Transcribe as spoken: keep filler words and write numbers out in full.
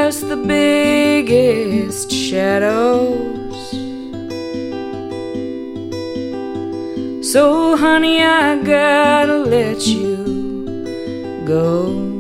cast the biggest shadows. So honey, I gotta let you go.